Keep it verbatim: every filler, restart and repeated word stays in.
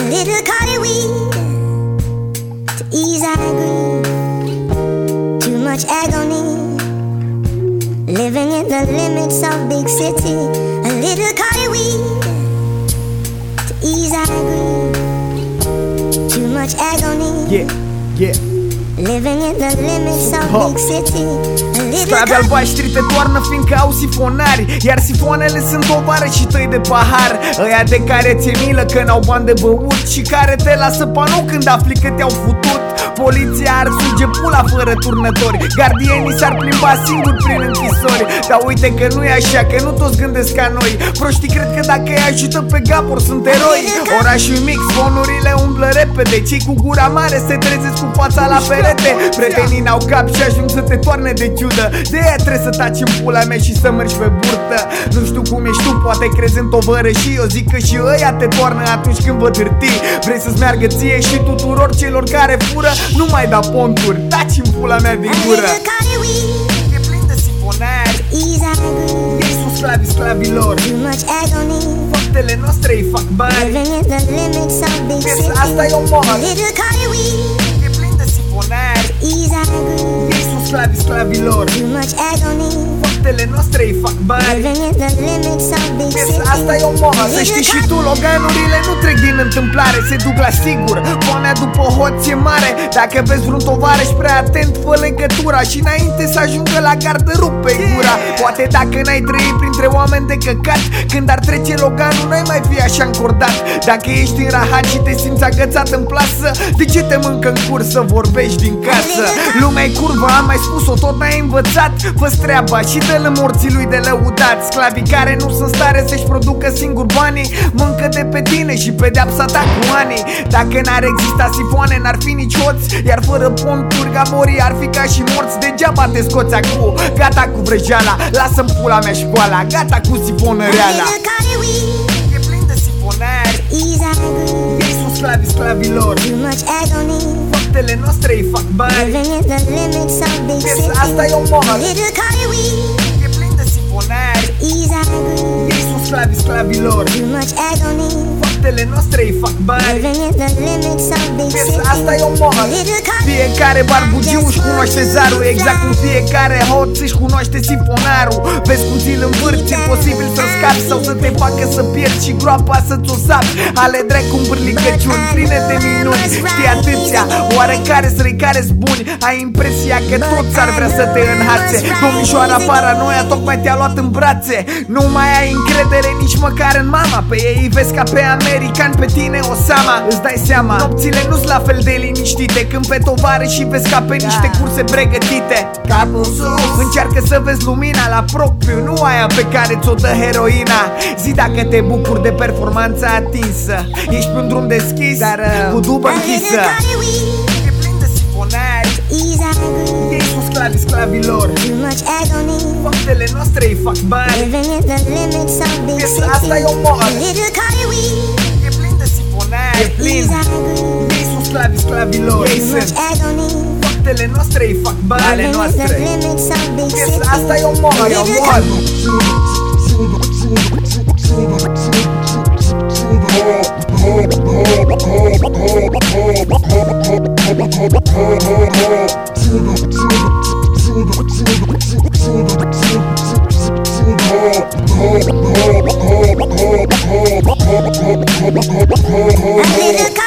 little Cardi weed to ease our greed. Too much agony, living in the limits of big city. A little Cardi weed to ease our greed. Too much agony. Yeah, yeah. Living in the limits of big city. Sclavi albaștri te toarnă fiindcă au sifonari, iar sifoanele sunt tovarășii tăi de pahar. Ăia de care ți-e milă că n-au bani de băut și care te lasă panou când afli că te-au futut. Poliția ar suge pula fără turnători, gardienii s-ar plimba singuri prin închisori. Dar uite că nu e așa, că nu toți gândesc ca noi. Proștii cred că dacă îi ajută pe gapuri sunt eroi. Orașul mic, zvonurile umblă repede, cei cu gura mare se trezesc cu fața la perete. Prietenii n-au cap și ajung să te toarne de ciudă. De aia trebuie să taci în pula mea și să mergi pe burtă. Nu știu cum ești tu, poate crezi în tovărășii. Eu zic că și ăia te toarnă atunci când vă târtii. Vrei să-ți meargă ție și tuturor celor care fură? Nu mai da ponturi, taci în pula mea din gură. E plin de sifonari, ei sunt sclavii sclavilor. Faptele noastre îi fac bani. Piesa asta e o moară. E plin de sifonari, ei sunt sclavii sclavilor. Faptele noastre îi fac bani. Piesa asta e o moară. Să știi și tu, loganurile nu trec din întâmplare, se duc la sigur. Foamea după hoț e mare. Dacă vezi vreun tovarăș prea atent, fă legătura și înainte să ajungă la gardă rupe gura. Poate dacă n-ai trăit printre oameni de căcat, când ar trece loganul n-ai mai fi așa încordat. Dacă ești în rahat și te simți agățat în plasă, de ce te mâncă în curs să vorbești din casă? Lumea e curvă, am mai spus-o, tot n-ai învățat. Fă-ți treaba și dă-l morții lui de lăudat. Sclavii care nu sunt stare să-și producă singur banii mâncă de pe tine și pedeapsa ta cu ani. Dacă n-ar exista sifoane, n-ar fi nici hoți, iar fără ponturi gaborii ar fi ca și morți. Degeaba te scoți acum, gata cu vrăjeala, lasă-mi pula mea școala, gata cu sifonăreala. E plin de sifonari, ei sunt sclavii sclavilor. Faptele noastre îi fac bani. Piesa asta e o moară. E plin de sifonari, ei sunt sclavii sclavilor. Faptele noastre îi fac bani. Piesa asta e o moară. Fiecare barbugiu își cunoaște zarul, exact cum fiecare hoț își cunoaște sifonarul. Vezi cum ți-l învârți, e posibil să scapi sau să te facă să pierzi și groapa să-ți o sapi. Ale drept cu îmbârlicăciuni pline de minuni. Știi atâția, oarecare străi care-s buni. Ai impresia că toți ar vrea să te înhațe. Domnișoara paranoia tocmai te-a luat în brațe. Nu mai ai încredere nici măcar în mama. Pe ei îi vezi ca pe american, pe tine Osama. Îți dai seama, nopțile nu-s la fel de liniștite când pe tovare și vezi ca pe niște curse pregătite. Capul sus, încearcă să vezi lumina la propriu, nu aia pe care ți-o dă heroina. Zi dacă te bucuri de performanța atinsă, ești pe un drum deschis, dar cu dubă închisă. E plin de sifonari, ei sunt sclavii sclavilor. Faptele noastre îi fac bani. Piesa asta e o moară. E plin de sifonari, e plin. Ei sunt sclavii sclavilor. Ei sunt. Faptele noastre îi fac bani. Ale noastre. Piesa asta e o moară, e o moară. A little